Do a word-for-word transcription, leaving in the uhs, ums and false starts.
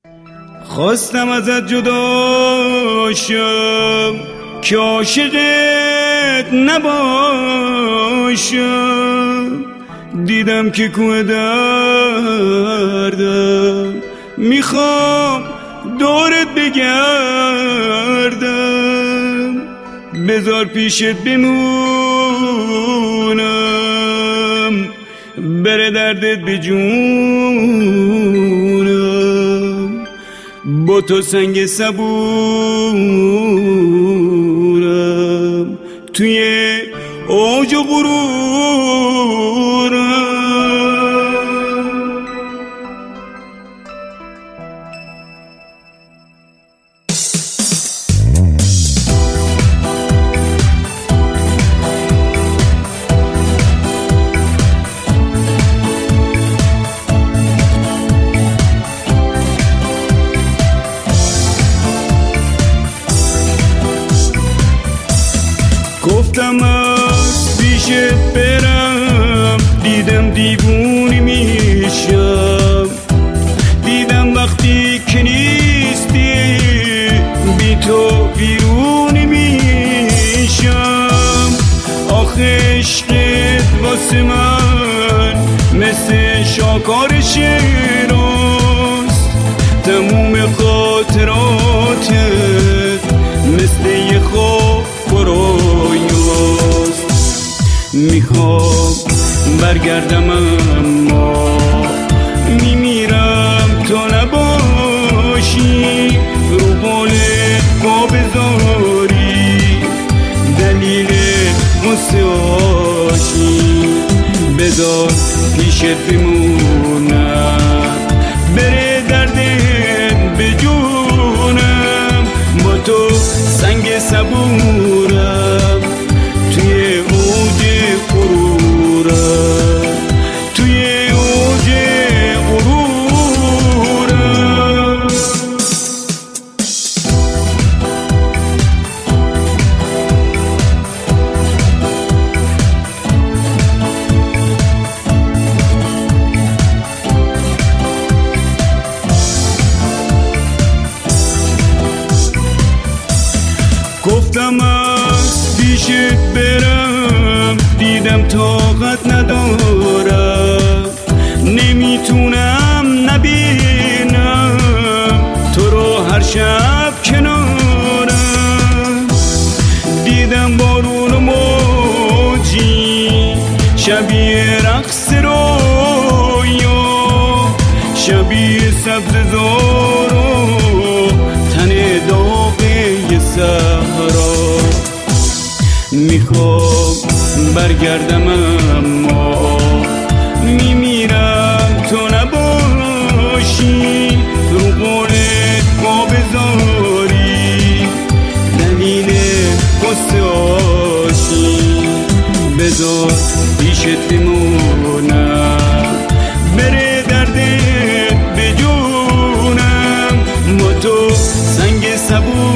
خواستم ازت جدا شم که عاشقت نباشم، دیدم که کوه دردم، میخوام دورت بگردم، بذار پیشت بمونم، بره دردت به جونم، با تو سنگ صبورم توی اوج و غرورم. گفتم از پیشت برم، دیدم دیوونی میشم، دیدم وقتی که نیستی بی تو ویرونی میشم. آخه عشقت واسه من مثل شاکار شیراست، تموم خاطراتت مثل یه خواب برایاست. میخوام برگردم اما میمیرم تا نباشی، رو بالت پا بذاری دلیل مسیاشی، بذار پیشت بمونم، بره دردت به جونم، با تو سنگ صبورم توی اوج غرورم، توی اوج غرورم. گفتم از پیشت برم، دیدم طاقت ندارم، نمیتونم نبینم تو رو هر شب کنارم. دیدم بارون و موجی شبیه رقص رویا، شبیه سبز زار و تن داغ صحرا. میخوام برگردم اما میمیرم تا نباشی، رو قولت پا بذاری دلیل قصه آشی، بذار پیشت بمونم، بره دردت به جونم، با تو سنگ صبور